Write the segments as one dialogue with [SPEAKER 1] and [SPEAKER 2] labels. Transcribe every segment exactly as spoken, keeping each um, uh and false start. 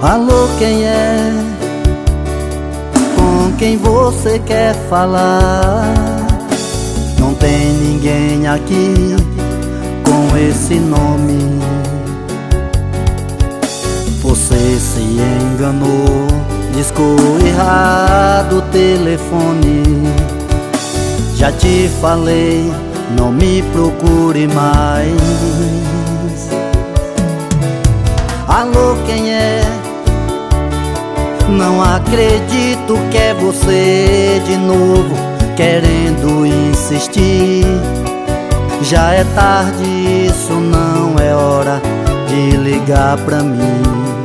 [SPEAKER 1] Alô, quem é? Com quem você quer falar? Não tem ninguém aqui com esse nome. Você se enganou, discou errado o telefone. Já te falei, não me procure mais. Alô, quem é? Não acredito que é você de novo, querendo insistir. Já é tarde, isso não é hora de ligar pra mim.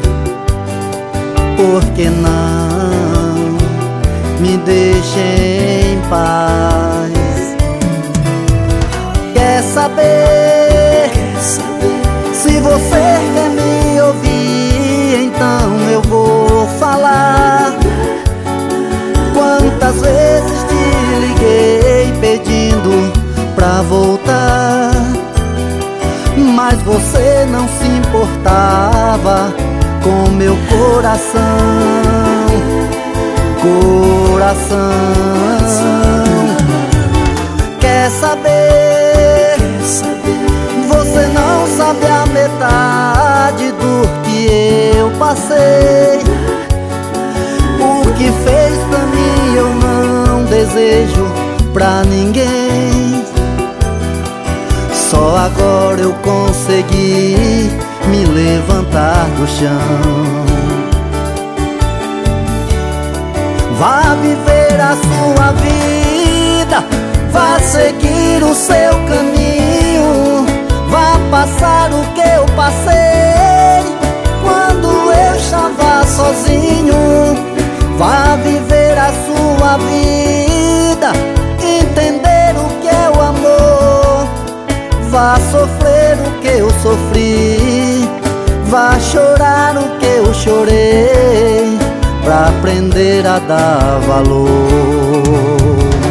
[SPEAKER 1] Por que não me deixe em paz? Quer saber? Quer saber? Se você quer me ouvir, então eu vou falar. Quantas vezes te liguei pedindo pra voltar, mas você não se importava com meu coração. Coração. Quer saber? Você não sabe a metade do que eu passei. O que fez pra mim eu não desejo pra ninguém. Só agora eu consegui me levantar do chão. Vá viver a sua vida, vá seguir o seu caminho, vá passar o que eu passei quando eu estava sozinho. Vá viver a sua vida, entender o que é o amor. Vá sofrer o que eu sofri, vá chorar o que eu chorei, pra aprender a dar valor.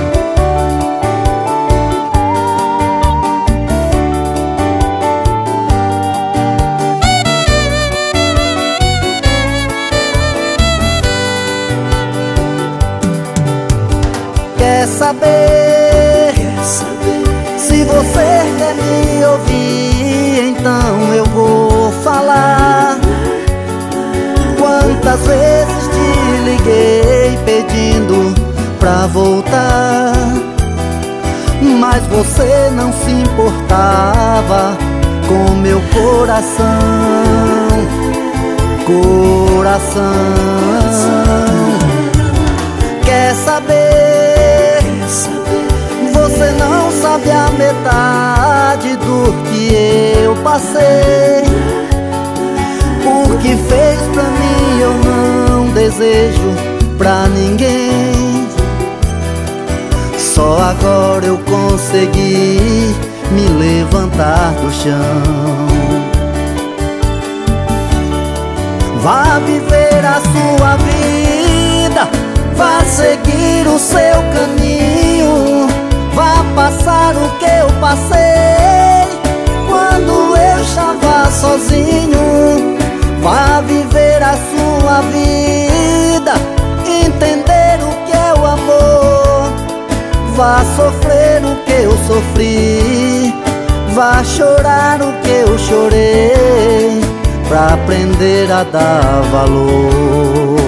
[SPEAKER 1] Quer saber? Quer saber? Se você quer me ouvir, então eu vou falar. Quantas vezes te liguei pedindo pra voltar, mas você não se importava com meu coração. Coração. Quer saber? Você não sabe a metade do que eu passei. O que fez pra mim eu não desejo pra ninguém. Só agora eu consegui me levantar do chão. Vá viver a sua vida, vá seguir o seu caminho, vá passar o que eu passei quando eu estava sozinho. Vá viver a sua vida, entender o que é o amor. Vá sofrer o que eu sofri, vá chorar o que eu chorei, pra aprender a dar valor.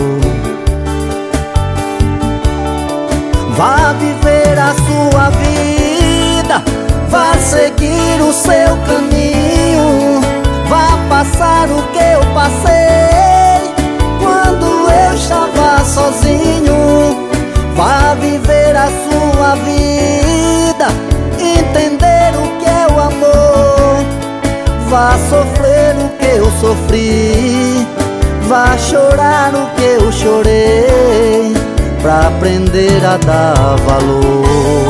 [SPEAKER 1] Vá viver a sua vida, vá seguir o seu caminho, vá passar o que eu passei quando eu estava sozinho. Vá viver a sua vida, entender o que é o amor. Vá sofrer o que eu sofri, vá chorar o que eu chorei, pra aprender a dar valor.